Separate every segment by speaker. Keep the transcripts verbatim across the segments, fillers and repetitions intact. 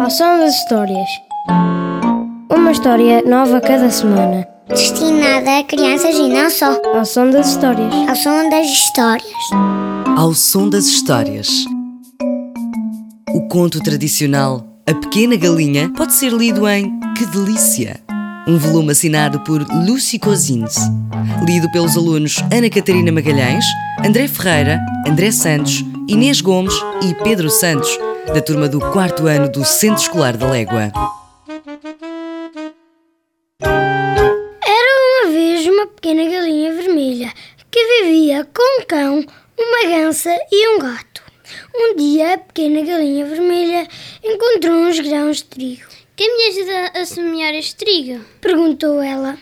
Speaker 1: Ao som das histórias. Uma história nova cada semana.
Speaker 2: Destinada a crianças e não só.
Speaker 1: Ao som das histórias.
Speaker 2: Ao som das histórias.
Speaker 3: Ao som das histórias. O conto tradicional A Pequena Galinha pode ser lido em Que Delícia! Um volume assinado por Lucy Cozins. Lido pelos alunos Ana Catarina Magalhães, André Ferreira, André Santos, Inês Gomes e Pedro Santos, da turma do quarto ano do Centro Escolar da Légua.
Speaker 4: Era uma vez uma pequena galinha vermelha que vivia com um cão, uma gansa e um gato. Um dia a pequena galinha vermelha encontrou uns grãos de trigo.
Speaker 5: Quem me ajuda a semear este trigo?
Speaker 4: Perguntou ela.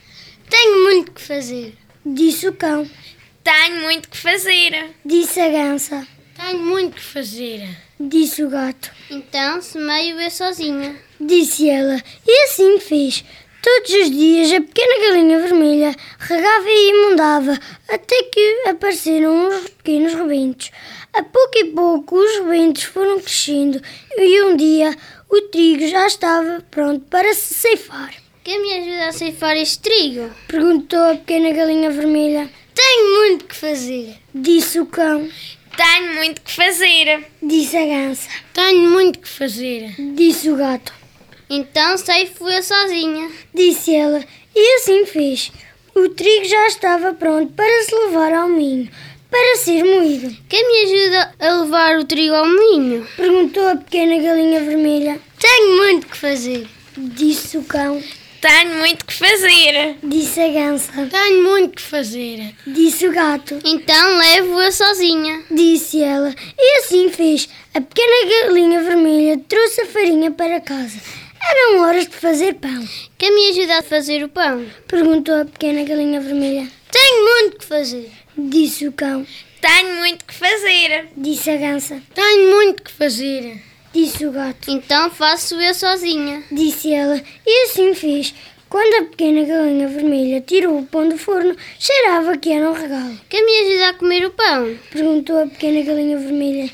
Speaker 5: Tenho muito que fazer.
Speaker 4: Disse o cão.
Speaker 5: Tenho muito que fazer.
Speaker 4: Disse a gansa.
Speaker 5: Tenho muito que fazer.
Speaker 4: Disse o gato.
Speaker 5: Então semeio eu sozinha.
Speaker 4: Disse ela. E assim fez. Todos os dias a pequena galinha vermelha regava e imundava até que apareceram uns pequenos rebentos. A pouco e pouco os rebentos foram crescendo e um dia o trigo já estava pronto para se ceifar.
Speaker 5: Quem me ajuda a ceifar este trigo?
Speaker 4: Perguntou a pequena galinha vermelha.
Speaker 5: Tenho muito que fazer.
Speaker 4: Disse o cão.
Speaker 5: Tenho muito que fazer.
Speaker 4: Disse a gansa.
Speaker 5: Tenho muito que fazer.
Speaker 4: Disse o gato.
Speaker 5: Então ceifo eu sozinha.
Speaker 4: Disse ela. E assim fez. O trigo já estava pronto para se levar ao moinho, para ser moído.
Speaker 5: Quem me ajuda a levar o trigo ao moinho?
Speaker 4: Perguntou a pequena galinha vermelha.
Speaker 5: Tenho muito que fazer.
Speaker 4: Disse o cão.
Speaker 5: Tenho muito que fazer.
Speaker 4: Disse a gansa.
Speaker 5: Tenho muito que fazer.
Speaker 4: Disse o gato.
Speaker 5: Então levo eu sozinha.
Speaker 4: Disse ela. E assim fez. A pequena galinha vermelha trouxe a farinha para casa. Eram horas de fazer pão.
Speaker 5: Quem me ajuda a fazer o pão?
Speaker 4: Perguntou a pequena galinha vermelha.
Speaker 5: Tenho muito que fazer.
Speaker 4: Disse o cão.
Speaker 5: Tenho muito que fazer.
Speaker 4: Disse a gansa.
Speaker 5: Tenho muito que fazer.
Speaker 4: Disse o gato.
Speaker 5: Então faço eu sozinha.
Speaker 4: Disse ela. E assim fez. Quando a pequena galinha vermelha tirou o pão do forno, cheirava que era um regalo.
Speaker 5: Quem me ajuda a comer o pão?
Speaker 4: Perguntou a pequena galinha vermelha.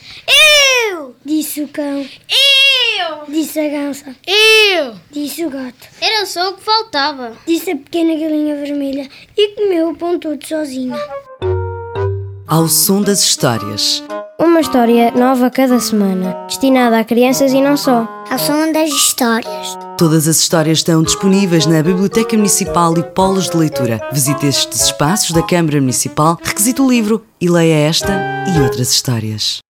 Speaker 5: Eu!
Speaker 4: Disse o cão.
Speaker 5: Eu!
Speaker 4: Disse a gansa.
Speaker 5: Eu!
Speaker 4: Disse o gato.
Speaker 5: Era só o que faltava.
Speaker 4: Disse a pequena galinha vermelha e comeu o pão todo sozinha.
Speaker 3: Ao som das histórias.
Speaker 1: Uma história nova cada semana. Destinada a crianças e não só.
Speaker 2: Ao som das histórias.
Speaker 3: Todas as histórias estão disponíveis na Biblioteca Municipal e Polos de Leitura. Visite estes espaços da Câmara Municipal, requisite o livro e leia esta e outras histórias.